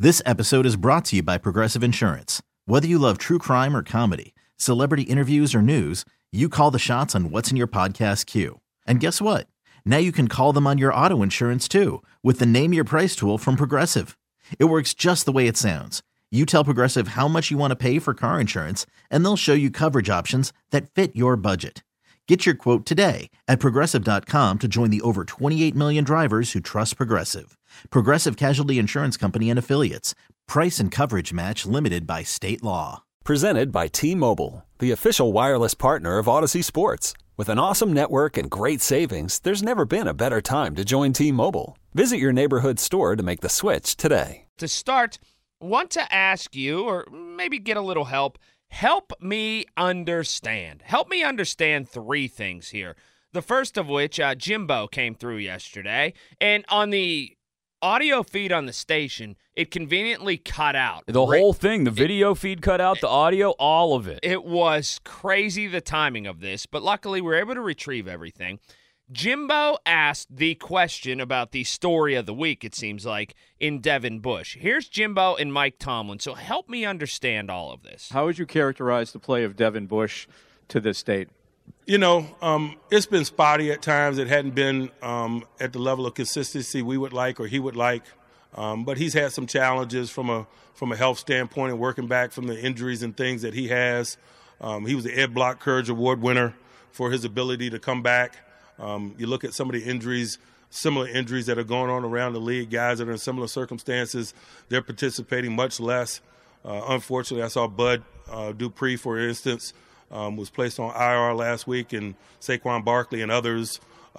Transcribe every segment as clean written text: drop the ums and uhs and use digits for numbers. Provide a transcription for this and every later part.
This episode is brought to you by Progressive Insurance. Whether you love true crime or comedy, celebrity interviews or news, you call the shots on what's in your podcast queue. And guess what? Now you can call them on your auto insurance too with the Name Your Price tool from Progressive. It works just the way it sounds. You tell Progressive how much you want to pay for car insurance, and they'll show you coverage options that fit your budget. Get your quote today at Progressive.com to join the over 28 million drivers who trust Progressive. Progressive Casualty Insurance Company and Affiliates. Price and coverage match limited by state law. Presented by T-Mobile, the official wireless partner of Odyssey Sports. With an awesome network and great savings, there's never been a better time to join T-Mobile. Visit your neighborhood store to make the switch today. To start, I want to ask you, or maybe get a little help. Help me understand. Help me understand three things here. The first of which, Jimbo came through yesterday, and on the audio feed on the station, it conveniently cut out. The whole thing, the video feed cut out, the audio, all of it. It was crazy, the timing of this, but luckily we were able to retrieve everything. Jimbo asked the question about the story of the week, it seems like, in Devin Bush. Here's Jimbo and Mike Tomlin, so help me understand all of this. How would you characterize the play of Devin Bush to this date? You know, it's been spotty at times. It hadn't been at the level of consistency we would like or he would like. But he's had some challenges from a health standpoint and working back from the injuries and things that he has. He was the Ed Block Courage Award winner for his ability to come back. You look at some of the injuries, similar injuries that are going on around the league, guys that are in similar circumstances, they're participating much less. Unfortunately, I saw Bud Dupree, for instance, was placed on IR last week, and Saquon Barkley and others.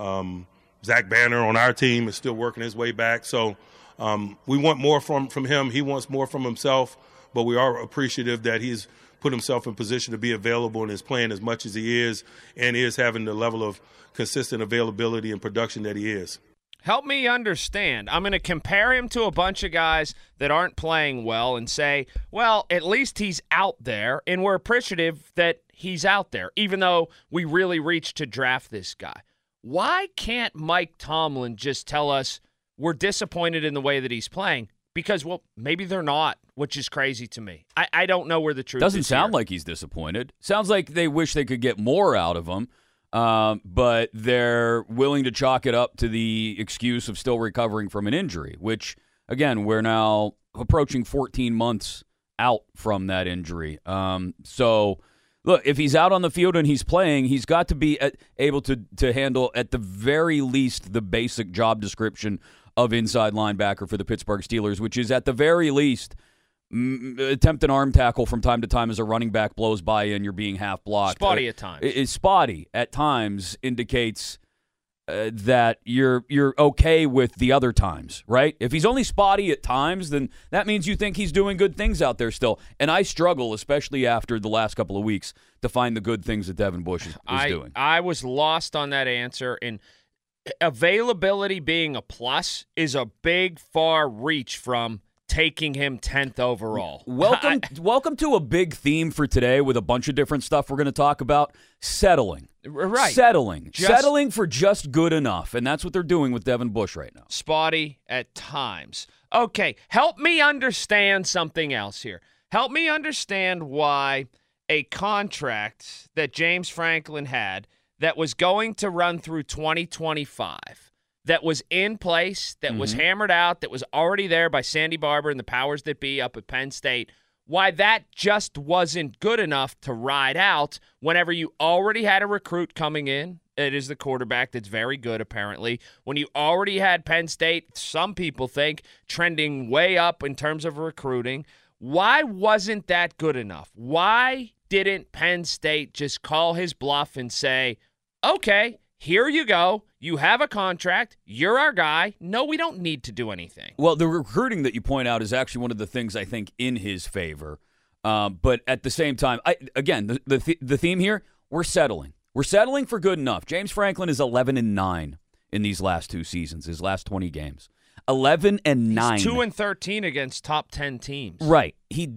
Zach Banner on our team is still working his way back. So we want more from him. He wants more from himself, but we are appreciative that he's put himself in position to be available and is playing as much as he is and is having the level of consistent availability and production that he is. Help me understand. I'm going to compare him to a bunch of guys that aren't playing well and say, well, at least he's out there, and we're appreciative that he's out there, even though we really reached to draft this guy. Why can't Mike Tomlin just tell us we're disappointed in the way that he's playing? Because, well, maybe they're not, which is crazy to me. I don't know where the truth is. Doesn't sound like he's disappointed. Sounds like they wish they could get more out of him, but they're willing to chalk it up to the excuse of still recovering from an injury, which, again, we're now approaching 14 months out from that injury. So, look, if he's out on the field and he's playing, he's got to be able to handle, at the very least, the basic job description of inside linebacker for the Pittsburgh Steelers, which is at the very least attempt an arm tackle from time to time as a running back blows by you and you're being half blocked. Spotty at times. It's spotty at times indicates that you're okay with the other times, right? If he's only spotty at times, then that means you think he's doing good things out there still. And I struggle, especially after the last couple of weeks, to find the good things that Devin Bush is doing. I was lost on that answer, and availability being a plus is a big, far reach from taking him 10th overall. Welcome to a big theme for today with a bunch of different stuff we're going to talk about. Settling. Right. Settling for just good enough, and that's what they're doing with Devin Bush right now. Spotty at times. Okay, help me understand something else here. Help me understand why a contract that James Franklin had that was going to run through 2025, that was in place, that was hammered out, that was already there by Sandy Barber and the powers that be up at Penn State, why that just wasn't good enough to ride out whenever you already had a recruit coming in. It is the quarterback that's very good, apparently. When you already had Penn State, some people think, trending way up in terms of recruiting. Why wasn't that good enough? Why didn't Penn State just call his bluff and say, okay, here you go. You have a contract. You're our guy. No, we don't need to do anything. Well, the recruiting that you point out is actually one of the things I think in his favor. But at the same time, the theme here, we're settling. We're settling for good enough. James Franklin is 11-9 in these last two seasons, his last 20 games. 11-9. He's 2-13 against top 10 teams. Right.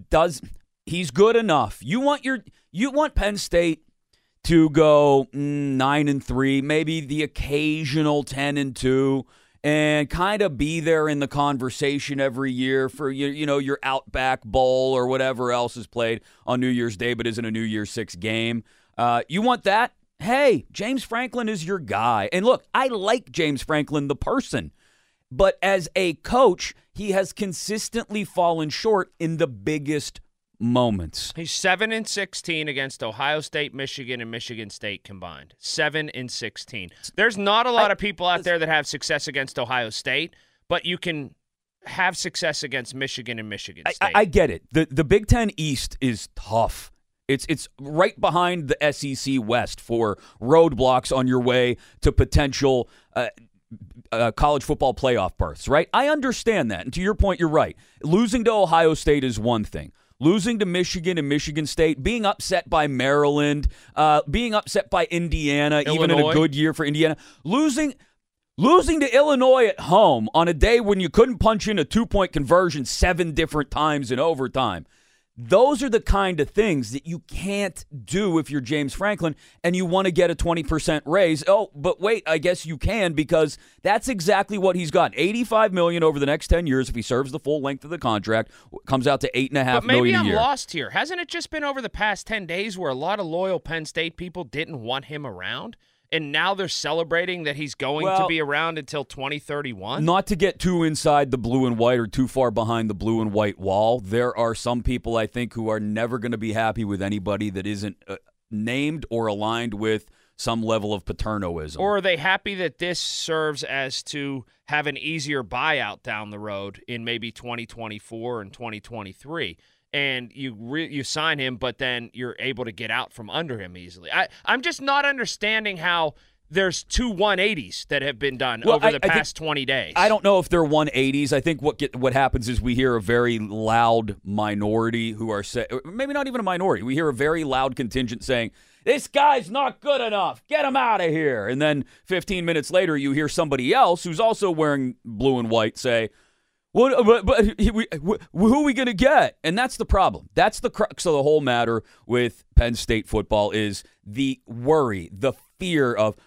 He's good enough. You want Penn State to go 9-3, maybe the occasional 10-2, and kind of be there in the conversation every year for your Outback Bowl or whatever else is played on New Year's Day but isn't a New Year's Six game. You want that? Hey, James Franklin is your guy. And look, I like James Franklin, the person. But as a coach, he has consistently fallen short in the biggest moments. He's 7-16 against Ohio State, Michigan, and Michigan State combined. 7-16. There's not a lot of people out there that have success against Ohio State, but you can have success against Michigan and Michigan State. I get it. The Big Ten East is tough. It's right behind the SEC West for roadblocks on your way to potential college football playoff berths, right? I understand that. And to your point, you're right. Losing to Ohio State is one thing. Losing to Michigan and Michigan State, being upset by Maryland, being upset by Indiana, Illinois. even in a good year for Indiana. Losing to Illinois at home on a day when you couldn't punch in a 2-point conversion 7 different times in overtime. Those are the kind of things that you can't do if you're James Franklin and you want to get a 20% raise. Oh, but wait, I guess you can, because that's exactly what he's got. $85 million over the next 10 years if he serves the full length of the contract. Comes out to $8.5 million a year. But maybe I'm lost here. Hasn't it just been over the past 10 days where a lot of loyal Penn State people didn't want him around? And now they're celebrating that he's going to be around until 2031? Not to get too inside the blue and white or too far behind the blue and white wall, there are some people, I think, who are never going to be happy with anybody that isn't named or aligned with some level of paternoism. Or are they happy that this serves as to have an easier buyout down the road in maybe 2024 and 2023? And you sign him, but then you're able to get out from under him easily. I'm just not understanding how there's 2 180s that have been done over the past 20 days. I don't know if they're 180s. I think what happens is we hear a very loud minority who are maybe not even a minority. We hear a very loud contingent saying, this guy's not good enough. Get him out of here. And then 15 minutes later, you hear somebody else who's also wearing blue and white say, who are we going to get? And that's the problem. That's the crux of the whole matter with Penn State football is the worry, the fear of,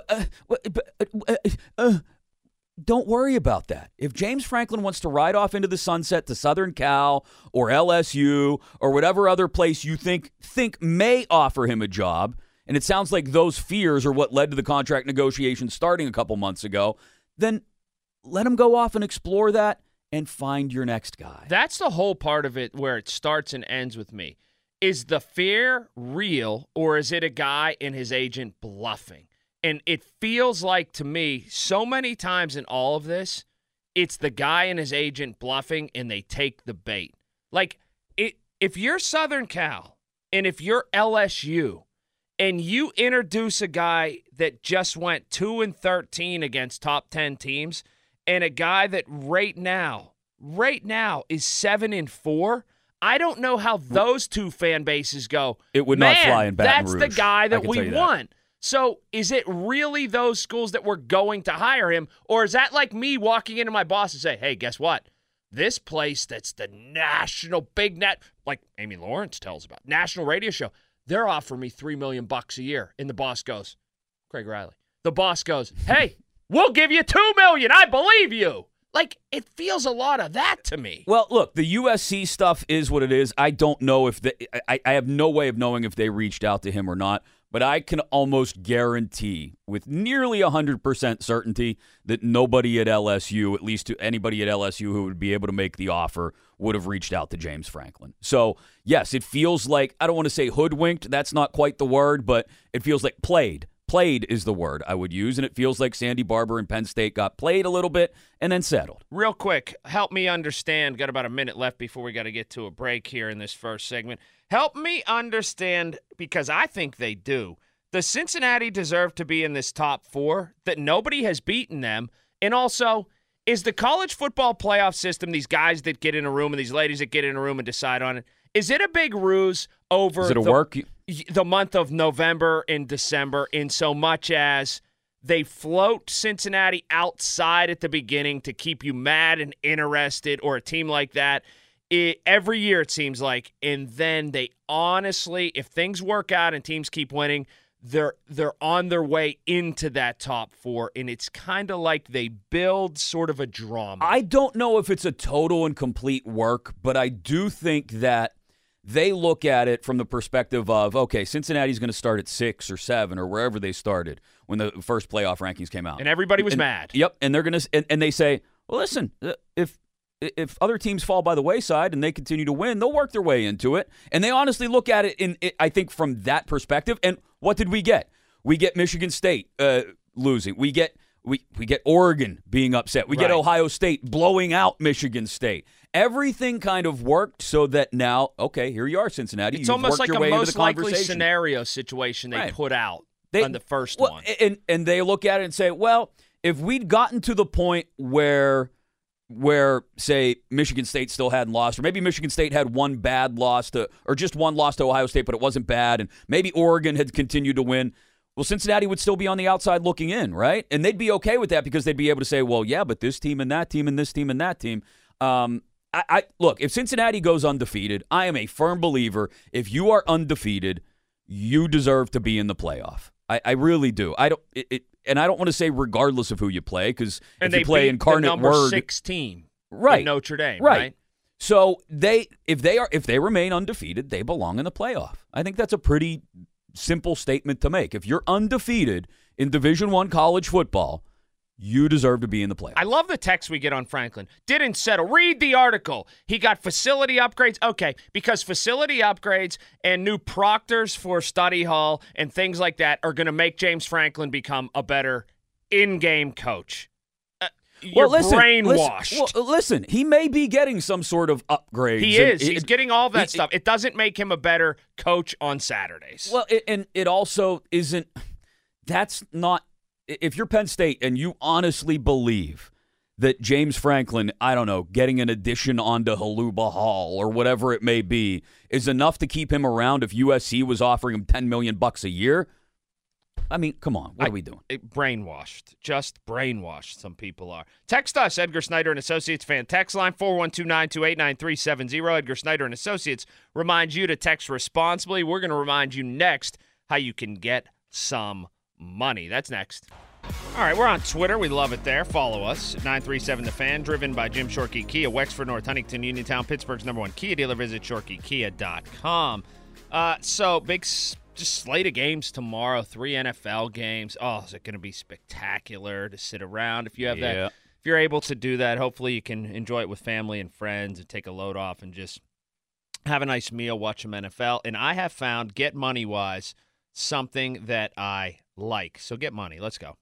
don't worry about that. If James Franklin wants to ride off into the sunset to Southern Cal or LSU or whatever other place you think may offer him a job, and it sounds like those fears are what led to the contract negotiations starting a couple months ago, then let him go off and explore that and find your next guy. That's the whole part of it where it starts and ends with me. Is the fear real, or is it a guy and his agent bluffing? And it feels like to me so many times in all of this, it's the guy and his agent bluffing and they take the bait. Like, if you're Southern Cal and if you're LSU and you introduce a guy that just went 2-13 against top 10 teams, and a guy that right now is 7-4, I don't know how those two fan bases go. It would not fly in Baton Rouge. That's the guy that we want. So is it really those schools that were going to hire him, or is that like me walking into my boss and say, hey, guess what? This place that's the national big net, like Amy Lawrence tells about, national radio show, they're offering me $3 million a year. And the boss goes, Craig Riley. The boss goes, hey, we'll give you $2 million. I believe you. Like, it feels a lot of that to me. Well, look, the USC stuff is what it is. I don't know if I have no way of knowing if they reached out to him or not, but I can almost guarantee with nearly 100% certainty that nobody at LSU, at least anybody at LSU who would be able to make the offer, would have reached out to James Franklin. So, yes, it feels like, I don't want to say hoodwinked, that's not quite the word, but it feels like played. Played is the word I would use, and it feels like Sandy Barber and Penn State got played a little bit and then settled. Real quick, help me understand. Got about a minute left before we got to get to a break here in this first segment. Help me understand, because I think they do. Does Cincinnati deserve to be in this top 4, that nobody has beaten them? And also, is the college football playoff system, these guys that get in a room and these ladies that get in a room and decide on it, is it a big ruse over the month of November and December, in so much as they float Cincinnati outside at the beginning to keep you mad and interested, or a team like that every year it seems like, and then they honestly, if things work out and teams keep winning, they're on their way into that top 4, and it's kind of like they build sort of a drama. I don't know if it's a total and complete work, but I do think that they look at it from the perspective of, okay, Cincinnati's going to start at 6 or 7 or wherever they started when the first playoff rankings came out. And everybody was mad. Yep, and they're going to and they say, well, listen, if other teams fall by the wayside and they continue to win, they'll work their way into it. And they honestly look at it I think from that perspective. And what did we get? We get Michigan State losing. We get Oregon being upset. We get Ohio State blowing out Michigan State. Everything kind of worked so that now, okay, here you are, Cincinnati. It's You've almost like your a way most into the likely conversation. scenario situation they put out on the first one. And they look at it and say, well, if we'd gotten to the point where, say, Michigan State still hadn't lost, or maybe Michigan State had one bad loss or just one loss to Ohio State, but it wasn't bad, and maybe Oregon had continued to win, well, Cincinnati would still be on the outside looking in, right? And they'd be okay with that because they'd be able to say, well, yeah, but this team and that team and this team and that team. Look, if Cincinnati goes undefeated, I am a firm believer if you are undefeated, you deserve to be in the playoff. I really do. And I don't want to say regardless of who you play, because if you play Incarnate the number Word, 16 right, in Notre Dame, right? So if they remain undefeated, they belong in the playoff. I think that's a pretty simple statement to make. If you're undefeated in Division I college football, you deserve to be in the playoffs. I love the text we get on Franklin. Didn't settle. Read the article. He got facility upgrades. Okay, because facility upgrades and new proctors for study hall and things like that are going to make James Franklin become a better in-game coach. You're brainwashed. Listen, he may be getting some sort of upgrades. He is. He's getting all that stuff. It doesn't make him a better coach on Saturdays. Well, and it also isn't – that's not – if you're Penn State and you honestly believe that James Franklin, I don't know, getting an addition onto Haluba Hall or whatever it may be is enough to keep him around if USC was offering him $10 million a year, I mean, come on. What are we doing? Brainwashed. Just brainwashed, some people are. Text us, Edgar Snyder and Associates fan text line, 412-928-9370. Edgar Snyder and Associates reminds you to text responsibly. We're going to remind you next how you can get some money. That's next. All right, we're on Twitter. We love it there. Follow us at 937 The Fan, driven by Jim Shorkey Kia, Wexford, North Huntington, Uniontown, Pittsburgh's #1 Kia dealer. Visit ShorkeyKia.com. So, big just slate of games tomorrow, 3 NFL games. Oh, is it going to be spectacular to sit around? If you have that, if you're able to do that, hopefully you can enjoy it with family and friends and take a load off and just have a nice meal, watch some NFL. And I have found, get money-wise, something that I like. So get money. Let's go.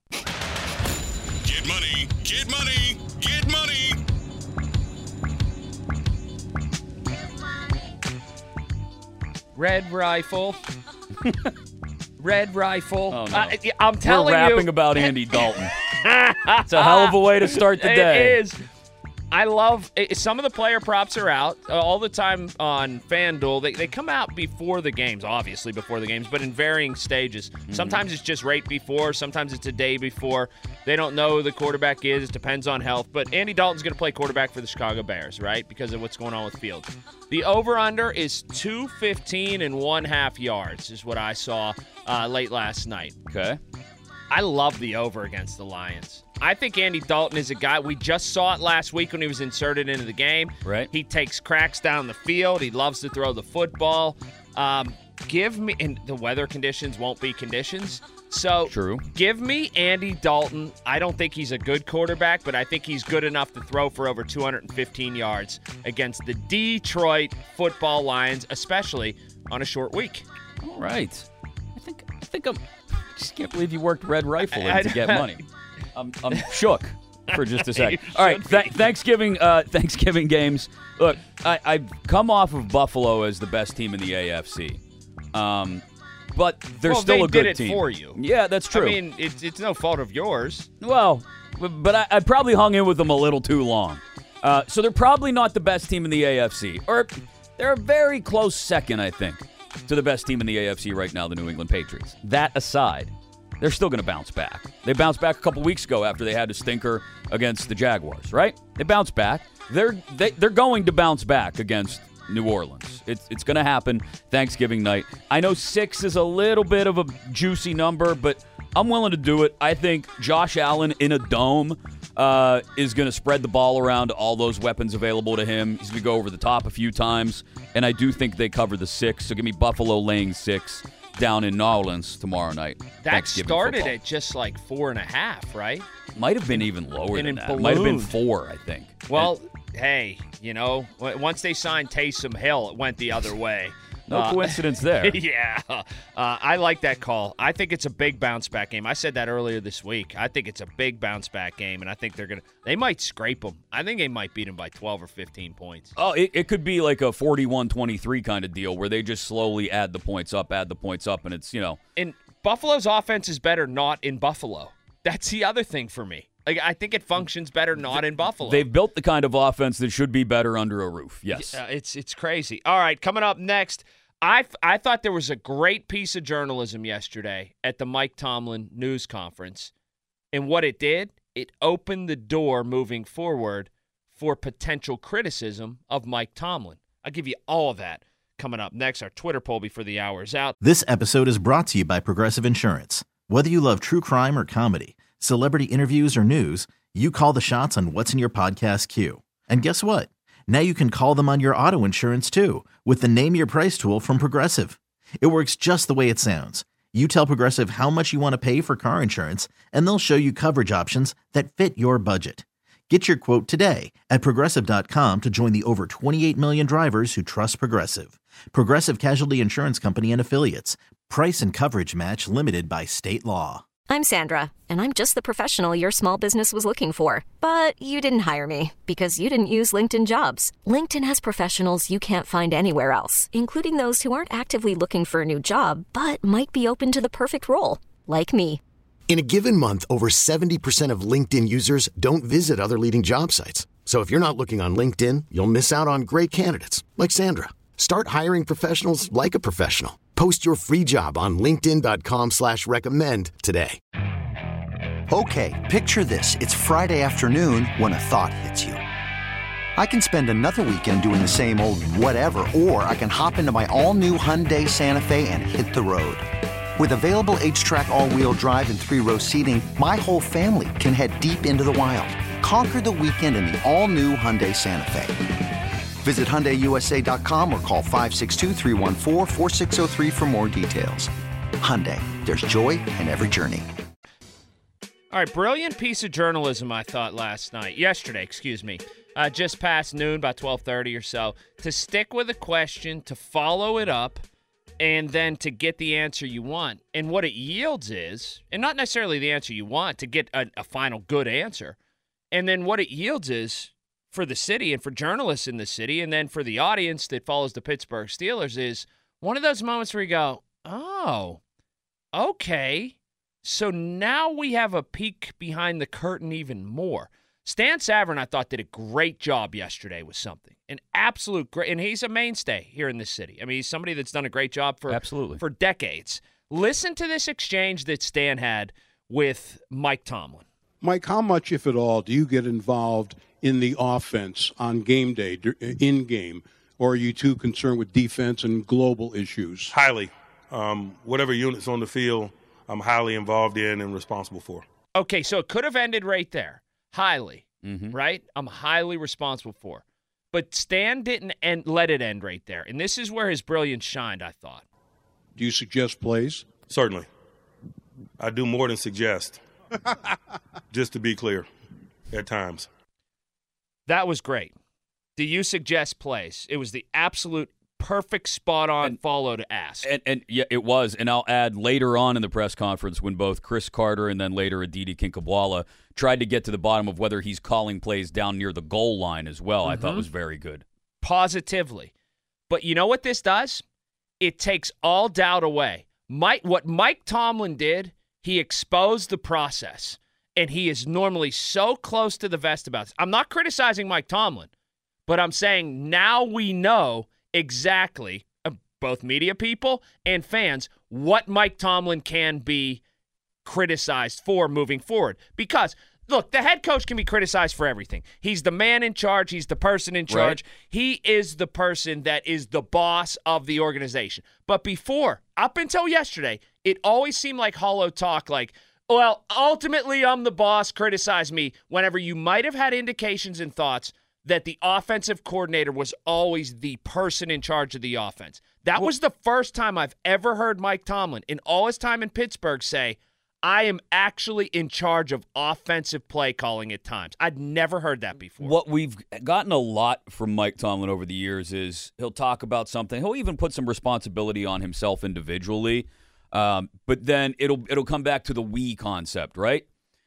Get money, get money, get money. Red Rifle. Red Rifle. Oh, no. I'm telling you. We're rapping about Andy Dalton. It's a hell of a way to start the day. It is. I love some of the player props are out all the time on FanDuel. They come out before the games, obviously before the games, but in varying stages. Mm-hmm. Sometimes it's just right before. Sometimes it's a day before. They don't know who the quarterback is. It depends on health. But Andy Dalton's going to play quarterback for the Chicago Bears, right, because of what's going on with Fields. The over-under is 215.5 yards is what I saw late last night. Okay. I love the over against the Lions. I think Andy Dalton is a guy. We just saw it last week when he was inserted into the game. Right. He takes cracks down the field. He loves to throw the football. Give me, and the weather conditions won't be conditions. So true. Give me Andy Dalton. I don't think he's a good quarterback, but I think he's good enough to throw for over 215 yards against the Detroit Football Lions, especially on a short week. All right. I think I just can't believe you worked Red Rifle in to get money. I'm shook for just a second. All right, Thanksgiving games. Look, I've come off of Buffalo as the best team in the AFC, but they're still a good team. They did it for you. Yeah, that's true. I mean, it's no fault of yours. Well, but I probably hung in with them a little too long. So they're probably not the best team in the AFC, or they're a very close second, I think, to the best team in the AFC right now, the New England Patriots. That aside, they're still going to bounce back. They bounced back a couple weeks ago after they had a stinker against the Jaguars, right? They bounced back. They're going to bounce back against New Orleans. It's going to happen Thanksgiving night. I know 6 is a little bit of a juicy number, but I'm willing to do it. I think Josh Allen in a dome is going to spread the ball around to all those weapons available to him. He's going to go over the top a few times, and I do think they cover the 6. So give me Buffalo laying 6 down in New Orleans tomorrow night. That started football. at just like 4.5, right? Might have been even lower And than it that. Might have been ballooned. 4, I think. Well, hey, once they signed Taysom Hill, it went the other way. No coincidence there. Yeah. I like that call. I think it's a big bounce-back game. I said that earlier this week. I think it's a big bounce-back game, and I think they might scrape them. I think they might beat them by 12 or 15 points. Oh, it could be like a 41-23 kind of deal where they just slowly add the points up, and it's, And Buffalo's offense is better not in Buffalo. That's the other thing for me. Like, I think it functions better not in Buffalo. They've built the kind of offense that should be better under a roof. Yes. It's crazy. All right, coming up next, I thought there was a great piece of journalism yesterday at the Mike Tomlin news conference. And what it did, it opened the door moving forward for potential criticism of Mike Tomlin. I'll give you all of that coming up next. Our Twitter poll before the hour is out. This episode is brought to you by Progressive Insurance. Whether you love true crime or comedy, celebrity interviews or news, you call the shots on what's in your podcast queue. And guess what? Now you can call them on your auto insurance too with the Name Your Price tool from Progressive. It works just the way it sounds. You tell Progressive how much you want to pay for car insurance, and they'll show you coverage options that fit your budget. Get your quote today at Progressive.com to join the over 28 million drivers who trust Progressive. Progressive Casualty Insurance Company and Affiliates. Price and coverage match limited by state law. I'm Sandra, and I'm just the professional your small business was looking for. But you didn't hire me because you didn't use LinkedIn Jobs. LinkedIn has professionals you can't find anywhere else, including those who aren't actively looking for a new job, but might be open to the perfect role, like me. In a given month, over 70% of LinkedIn users don't visit other leading job sites. So if you're not looking on LinkedIn, you'll miss out on great candidates like Sandra. Start hiring professionals like a professional. Post your free job on linkedin.com/recommend today. Okay, picture this. It's Friday afternoon when a thought hits you. I can spend another weekend doing the same old whatever, or I can hop into my all-new Hyundai Santa Fe and hit the road. With available H-Track all-wheel drive and 3-row seating, my whole family can head deep into the wild. Conquer the weekend in the all-new Hyundai Santa Fe. Visit HyundaiUSA.com or call 562-314-4603 for more details. Hyundai, there's joy in every journey. All right, brilliant piece of journalism, I thought, yesterday, just past noon, about 12:30 or so, to stick with a question, to follow it up, and then to get the answer you want. And what it yields is, and not necessarily the answer you want, to get a final good answer, and then what it yields is, for the city and for journalists in the city and then for the audience that follows the Pittsburgh Steelers, is one of those moments where you go, oh, okay, so now we have a peek behind the curtain even more. Stan Savran, I thought, did a great job yesterday with something. An absolute great, and he's a mainstay here in this city. I mean, he's somebody that's done a great job for decades. Listen to this exchange that Stan had with Mike Tomlin. Mike, how much, if at all, do you get involved in the offense on game day, in-game, or are you too concerned with defense and global issues? Highly. Whatever unit's on the field, I'm highly involved in and responsible for. Okay, so it could have ended right there. Highly, right? I'm highly responsible for. But Stan didn't let it end right there. And this is where his brilliance shined, I thought. Do you suggest plays? Certainly. I do more than suggest. Just to be clear, at times. That was great. Do you suggest plays? It was the absolute perfect spot-on follow to ask. And yeah, it was. And I'll add, later on in the press conference, when both Chris Carter and then later Aditi Kinkhabwala tried to get to the bottom of whether he's calling plays down near the goal line as well, I thought was very good. Positively. But you know what this does? It takes all doubt away. What Mike Tomlin did, he exposed the process. And he is normally so close to the vest about this. I'm not criticizing Mike Tomlin, but I'm saying now we know exactly, both media people and fans, what Mike Tomlin can be criticized for moving forward. Because look, the head coach can be criticized for everything. He's the man in charge. He's the person in charge. Right. He is the person that is the boss of the organization. But before, up until yesterday, it always seemed like hollow talk, like, well, ultimately I'm the boss, criticize me, whenever you might have had indications and thoughts that the offensive coordinator was always the person in charge of the offense. That was the first time I've ever heard Mike Tomlin, in all his time in Pittsburgh, say, I am actually in charge of offensive play calling at times. I'd never heard that before. What we've gotten a lot from Mike Tomlin over the years is he'll talk about something. He'll even put some responsibility on himself individually, but then it'll come back to the we concept, right?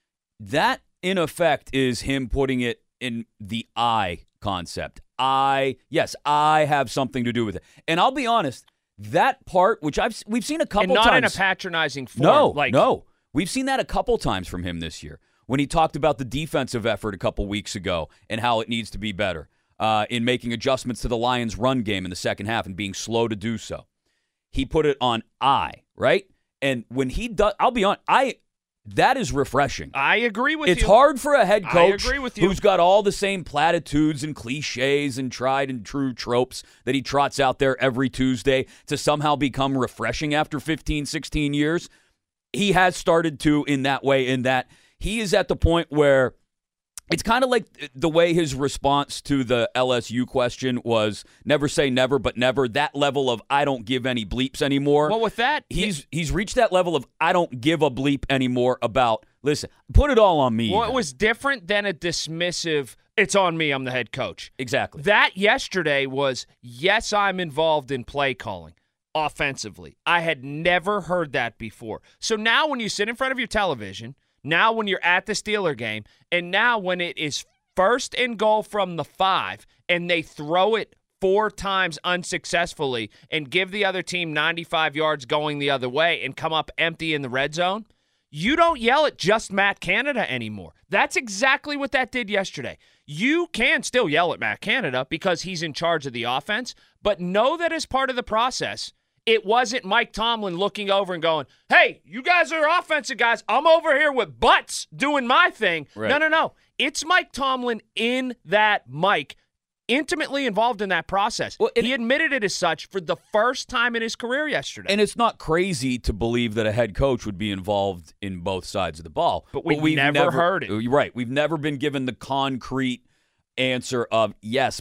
That, in effect, is him putting it in the I concept. I have something to do with it. And I'll be honest, that part, which we've seen a couple times. And not in a patronizing form. No. We've seen that a couple times from him this year when he talked about the defensive effort a couple weeks ago and how it needs to be better in making adjustments to the Lions' run game in the second half and being slow to do so. He put it on I, right? And when he does, I'll be honest, that is refreshing. I agree with you. It's hard for a head coach who's got all the same platitudes and cliches and tried and true tropes that he trots out there every Tuesday to somehow become refreshing after 15, 16 years. He has started to in that way, in that he is at the point where it's kind of like the way his response to the LSU question was never say never, but never. That level of I don't give any bleeps anymore. Well, with that, he's reached that level of I don't give a bleep anymore about, listen, put it all on me. Well, it was different than a dismissive, it's on me, I'm the head coach. Exactly. That yesterday was, yes, I'm involved in play calling. Offensively. I had never heard that before. So now when you sit in front of your television, now when you're at the Steeler game, and now when it is 1st and goal from the 5, and they throw it 4 times unsuccessfully and give the other team 95 yards going the other way and come up empty in the red zone, you don't yell at just Matt Canada anymore. That's exactly what that did yesterday. You can still yell at Matt Canada because he's in charge of the offense, but know that as part of the process, it wasn't Mike Tomlin looking over and going, hey, you guys are offensive guys. I'm over here with butts doing my thing. Right. No. It's Mike Tomlin in that mic, intimately involved in that process. Well, he admitted it as such for the first time in his career yesterday. And it's not crazy to believe that a head coach would be involved in both sides of the ball. But we've never heard it. Right. We've never been given the concrete answer of yes,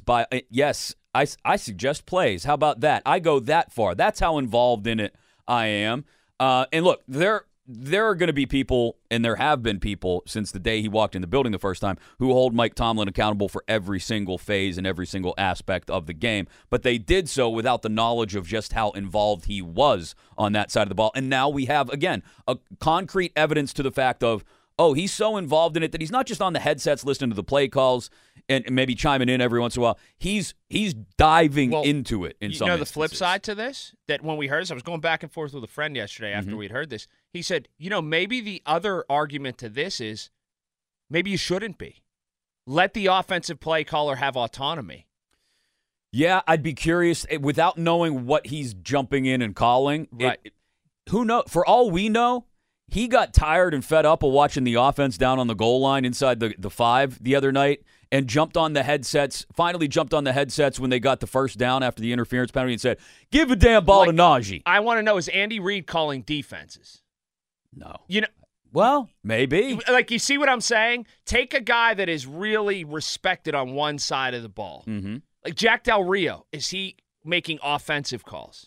I suggest plays. How about that? I go that far. That's how involved in it I am. And look, there are going to be people, and there have been people since the day he walked in the building the first time, who hold Mike Tomlin accountable for every single phase and every single aspect of the game. But they did so without the knowledge of just how involved he was on that side of the ball. And now we have, again, a concrete evidence to the fact of, oh, he's so involved in it that he's not just on the headsets listening to the play calls and maybe chiming in every once in a while. He's diving into it in some instances. You know the flip side to this? That when we heard this, I was going back and forth with a friend yesterday after we'd heard this. He said, maybe the other argument to this is maybe you shouldn't be. Let the offensive play caller have autonomy. Yeah, I'd be curious. Without knowing what he's jumping in and calling, right? Who knows? For all we know, he got tired and fed up of watching the offense down on the goal line inside the 5 the other night and finally jumped on the headsets when they got the first down after the interference penalty and said, give a damn ball to Najee. I want to know, is Andy Reid calling defenses? No. Well, maybe. You see what I'm saying? Take a guy that is really respected on one side of the ball. Mm-hmm. Like Jack Del Rio, is he making offensive calls?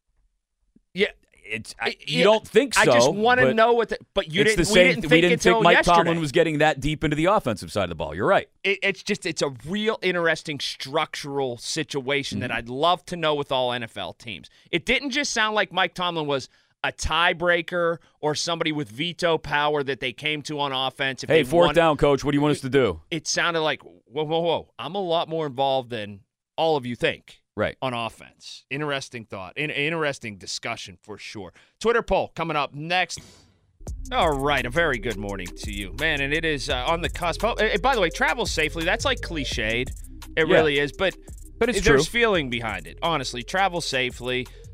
Yeah. You don't think so. I just want to know what but you didn't. We didn't think Mike yesterday. Tomlin was getting that deep into the offensive side of the ball. You're right. It's a real interesting structural situation that I'd love to know with all NFL teams. It didn't just sound like Mike Tomlin was a tiebreaker or somebody with veto power that they came to on offense. Hey, 4th down, coach. What do you want us to do? It sounded like, whoa. I'm a lot more involved than all of you think. Right. On offense. Interesting thought. Interesting discussion for sure. Twitter poll coming up next. All right. A very good morning to you, man. And it is on the cusp. Oh, by the way, travel safely. That's like cliched. It really is. But it's there's true. feeling behind it. Honestly, travel safely.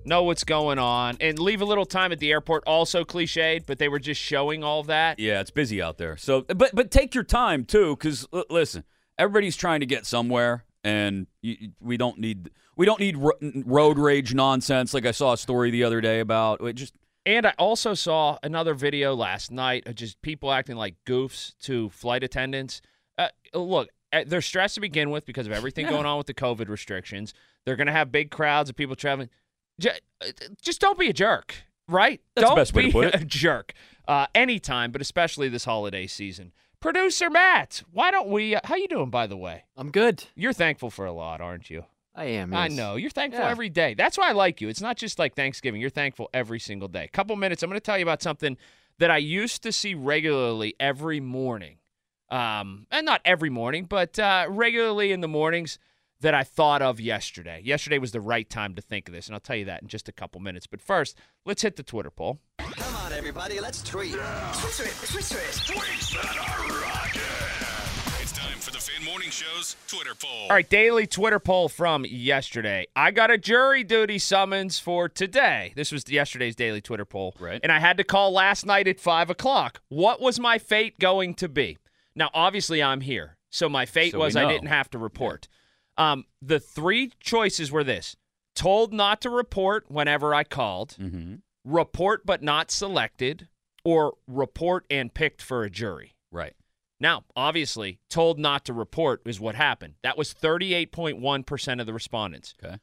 know what's going on, and leave a little time at the airport. Also cliched, but they were just showing all that. Yeah, it's busy out there. So, but take your time too, because listen, everybody's trying to get somewhere, and we don't need road rage nonsense. Like I saw a story the other day about it. And I also saw another video last night of just people acting like goofs to flight attendants. Look, they're stressed to begin with because of everything going on with the COVID restrictions. They're going to have big crowds of people traveling. Just don't be a jerk, right? That's don't the best way to put it. Be a jerk anytime, but especially this holiday season. Producer Matt, why don't we how you doing, by the way? I'm good. You're thankful for a lot, aren't you? I am. Yes. I know. You're thankful every day. That's why I like you. It's not just like Thanksgiving. You're thankful every single day. Couple minutes, I'm going to tell you about something that I used to see regularly every morning. And not every morning, but regularly in the mornings that I thought of yesterday. Yesterday was the right time to think of this, and I'll tell you that in just a couple minutes. But first, let's hit the Twitter poll. Come on, everybody. Let's tweet. Twitter it. Tweets that are rocking. It's time for the Fan Morning Show's Twitter poll. All right, daily Twitter poll from yesterday. I got a jury duty summons for today. This was yesterday's daily Twitter poll. Right. And I had to call last night at 5 o'clock. What was my fate going to be? Now, obviously, I'm here. So my fate was I didn't have to report. The three choices were this. Told not to report whenever I called. Mm-hmm. Report but not selected. Or report and picked for a jury. Right. Now, obviously, told not to report is what happened. That was 38.1% of the respondents. Okay.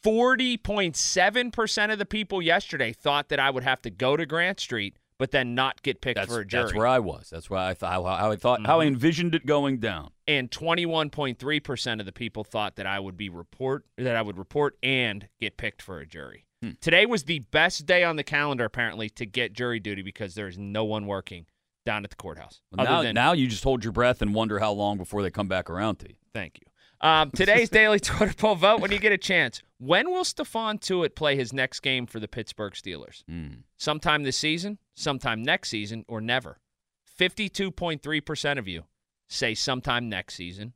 40.7% of the people yesterday thought that I would have to go to Grant Street, but then not get picked for a jury. That's where I was. That's where I thought how I envisioned it going down. And 21.3% of the people thought that I would report and get picked for a jury. Today was the best day on the calendar, apparently, to get jury duty because there's no one working down at the courthouse. Well, now you just hold your breath and wonder how long before they come back around to you. Thank you. Today's daily Twitter poll vote when you get a chance. When will Stephon Tuitt play his next game for the Pittsburgh Steelers? Sometime this season, sometime next season, or never? 52.3% of you say sometime next season.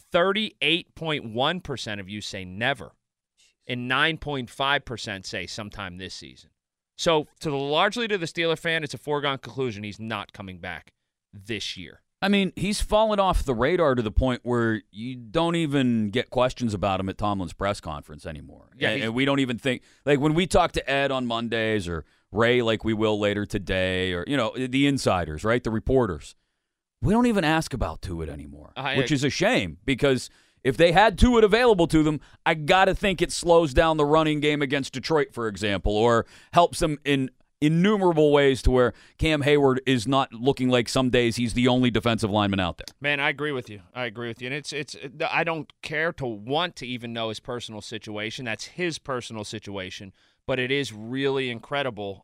38.1% of you say never. And 9.5% say sometime this season. So largely to the Steeler fan, it's a foregone conclusion he's not coming back this year. I mean, he's fallen off the radar to the point where you don't even get questions about him at Tomlin's press conference anymore. Yeah, and we don't even think, like when we talk to Ed on Mondays or Ray like we will later today or, the insiders, right, the reporters, we don't even ask about Tuitt anymore, which is a shame because if they had Tuitt available to them, I got to think it slows down the running game against Detroit, for example, or helps them in innumerable ways to where Cam Hayward is not looking like some days he's the only defensive lineman out there. Man, I agree with you. And it's I don't care to want to even know his personal situation. That's his personal situation, but it is really incredible.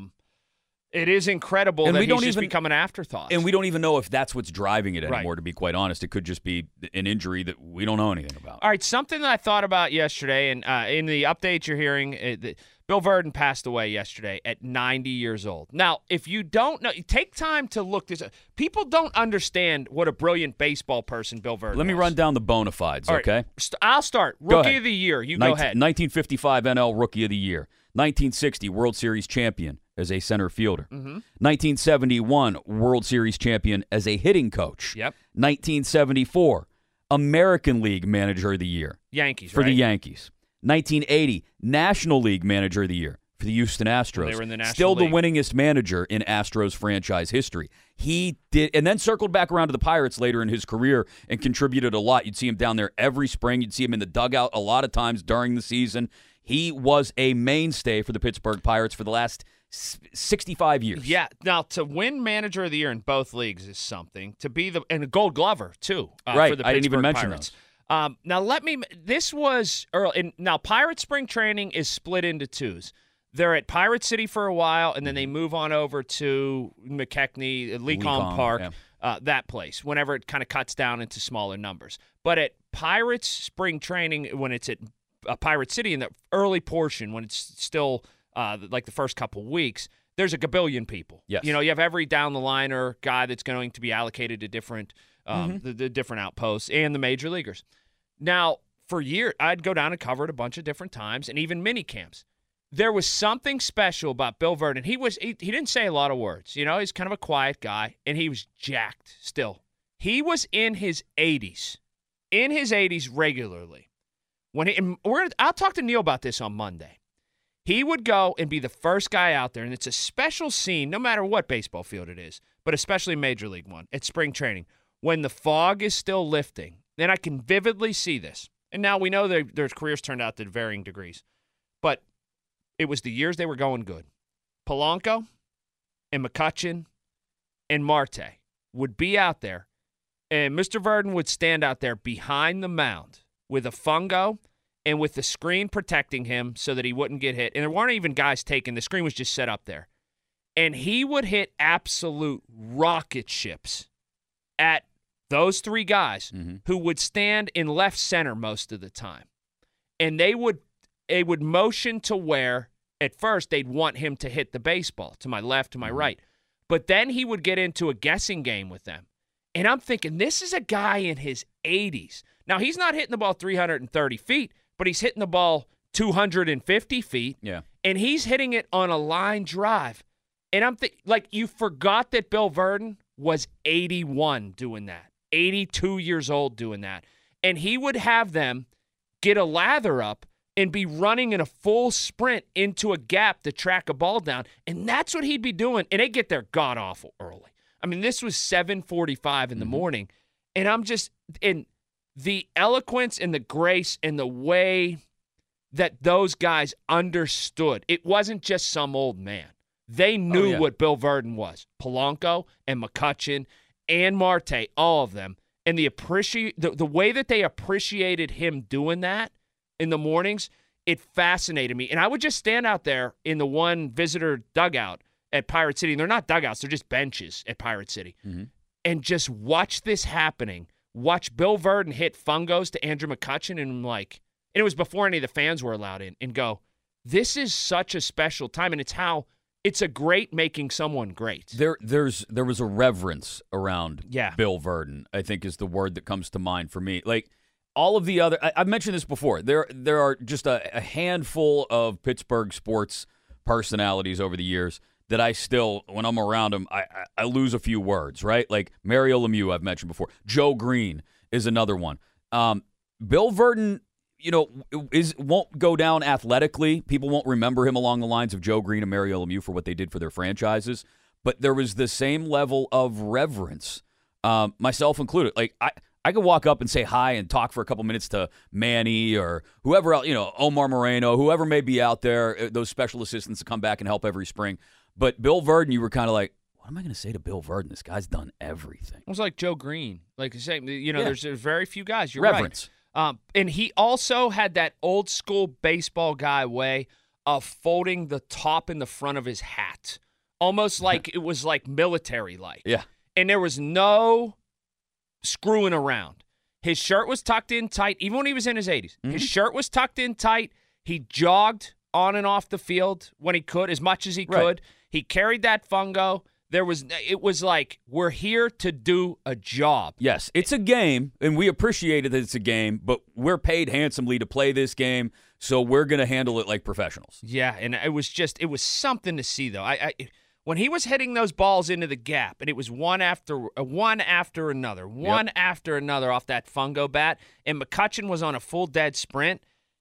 It is incredible that he's just become an afterthought. And we don't even know if that's what's driving it anymore, to be quite honest. It could just be an injury that we don't know anything about. All right, something that I thought about yesterday, and in the update you're hearing, Bill Verdon passed away yesterday at 90 years old. Now, if you don't know, take time to look this up. People don't understand what a brilliant baseball person Bill Verdon Let me run down the bona fides, okay? I'll start. Rookie of the year. Go ahead. 1955 NL Rookie of the Year. 1960 World Series champion as a center fielder. 1971 World Series champion as a hitting coach. 1974 American League Manager of the Year. Yankees, for the Yankees. 1980 National League Manager of the Year for the Houston Astros. They were in the National Still League. the winningest manager in Astros franchise history. He did, and then circled back around to the Pirates later in his career and contributed a lot. You'd see him down there every spring. You'd see him in the dugout a lot of times during the season. He was a mainstay for the Pittsburgh Pirates for the last 65 years. Yeah. Now, to win Manager of the Year in both leagues is something. To be and a Gold Glover, too. Right. For the I didn't even Pittsburgh mention Pirates. those. Now, this was early. Now, Pirate spring training is split into twos. They're at Pirate City for a while, and then they move on over to McKechnie, Lecom Park, that place, whenever it kind of cuts down into smaller numbers. But at Pirates spring training, when it's at Pirate City in the early portion, when it's still like the first couple weeks, there's a gabillion people. Yes. You have every down-the-liner guy that's going to be allocated to different the different outposts and the major leaguers. Now, for years, I'd go down and cover it a bunch of different times and even mini camps. there was something special about Bill Verdon. He didn't say a lot of words. You know, he's kind of a quiet guy, and he was jacked still. He was in his 80s. In his 80s regularly. I'll talk to Neil about this on Monday. He would go and be the first guy out there, and it's a special scene no matter what baseball field it is, but especially Major League one, at spring training, when the fog is still lifting. Then I can vividly see this. And now we know their careers turned out to varying degrees. But it was the years they were going good. Polanco and McCutchen and Marte would be out there, and Mr. Verdon would stand out there behind the mound with a fungo and with the screen protecting him so that he wouldn't get hit. And there weren't even guys taken. The screen was just set up there. And he would hit absolute rocket ships at those three guys who would stand in left center most of the time. And they would motion to where, at first, they'd want him to hit the baseball, to my left, to my right. But then he would get into a guessing game with them. And I'm thinking, this is a guy in his 80s. Now, he's not hitting the ball 330 feet, but he's hitting the ball 250 feet. Yeah. And he's hitting it on a line drive. And I'm thinking, like, you forgot that Bill Verdon was 81 doing that, 82 years old doing that. And he would have them get a lather up and be running in a full sprint into a gap to track a ball down. And that's what he'd be doing. And they get there god-awful early. I mean, this was 7:45 in the morning. And I'm just in the eloquence and the grace and the way that those guys understood. It wasn't just some old man. They knew what Bill Verdon was. Polanco and McCutchen and Marte, all of them. And the way that they appreciated him doing that in the mornings, it fascinated me. And I would just stand out there in the one visitor dugout at Pirate City. And they're not dugouts. They're just benches at Pirate City. And just watch this happening. Watch Bill Verdon hit fungos to Andrew McCutchen. And I'm like, and it was before any of the fans were allowed in. And go, this is such a special time. And it's a great making someone great. There was a reverence around Bill Verdon, I think is the word that comes to mind for me. Like all of the other, I've mentioned this before. There are just a handful of Pittsburgh sports personalities over the years that I still, when I'm around them, I lose a few words, right? Like Mario Lemieux, I've mentioned before. Joe Green is another one. Bill Verdon, won't go down athletically. People won't remember him along the lines of Joe Green and Mario Lemieux for what they did for their franchises. But there was the same level of reverence, myself included. Like I could walk up and say hi and talk for a couple minutes to Manny or whoever else, Omar Moreno, whoever may be out there, those special assistants that come back and help every spring. But Bill Verdon, you were kind of like, what am I going to say to Bill Verdon? This guy's done everything. It was like Joe Green. Like you say, there's very few guys. You're reverence. Right. And he also had that old school baseball guy way of folding the top and the front of his hat, almost like it was like military-like. Yeah. And there was no screwing around. His shirt was tucked in tight, even when he was in his 80s. His shirt was tucked in tight. He jogged on and off the field when he could, as much as he could. Right. He carried that fungo. It was like, we're here to do a job. Yes, it's a game, and we appreciate it that it's a game, but we're paid handsomely to play this game, so we're going to handle it like professionals. Yeah, and it was something to see, though. When he was hitting those balls into the gap, and it was one after another off that fungo bat, and McCutchen was on a full dead sprint,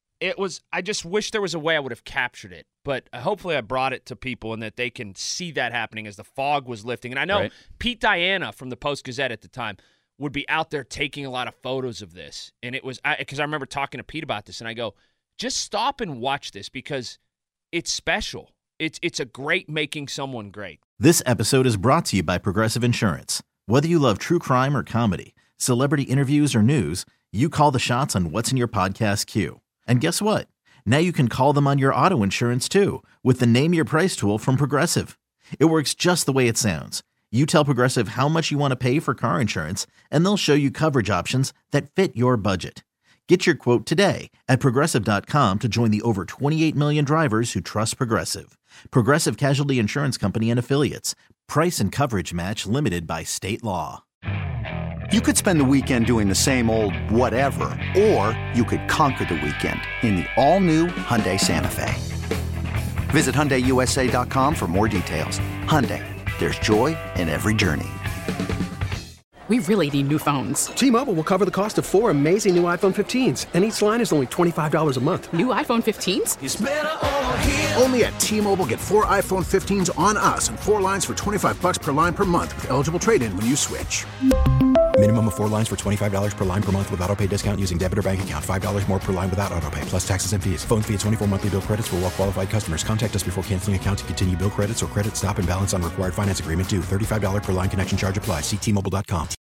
I just wish there was a way I would have captured it. But hopefully I brought it to people and that they can see that happening as the fog was lifting. And I know Pete Diana from the Post-Gazette at the time would be out there taking a lot of photos of this. And it was because I remember talking to Pete about this, and I go, just stop and watch this because it's special. It's a great making someone great. This episode is brought to you by Progressive Insurance. Whether you love true crime or comedy, celebrity interviews or news, you call the shots on what's in your podcast queue. And guess what? Now you can call them on your auto insurance too with the Name Your Price tool from Progressive. It works just the way it sounds. You tell Progressive how much you want to pay for car insurance, and they'll show you coverage options that fit your budget. Get your quote today at Progressive.com to join the over 28 million drivers who trust Progressive. Progressive Casualty Insurance Company and Affiliates. Price and coverage match limited by state law. You could spend the weekend doing the same old whatever, or you could conquer the weekend in the all-new Hyundai Santa Fe. Visit HyundaiUSA.com for more details. Hyundai, there's joy in every journey. We really need new phones. T-Mobile will cover the cost of 4 amazing new iPhone 15s, and each line is only $25 a month. New iPhone 15s? It's better over here. Only at T-Mobile, get 4 iPhone 15s on us and 4 lines for $25 per line per month with eligible trade-in when you switch. Minimum of 4 lines for $25 per line per month with autopay discount using debit or bank account. $5 more per line without autopay, plus taxes and fees. Phone fee at 24 monthly bill credits for well-qualified customers. Contact us before canceling account to continue bill credits or credit stop and balance on required finance agreement due. $35 per line connection charge applies. See T-Mobile.com.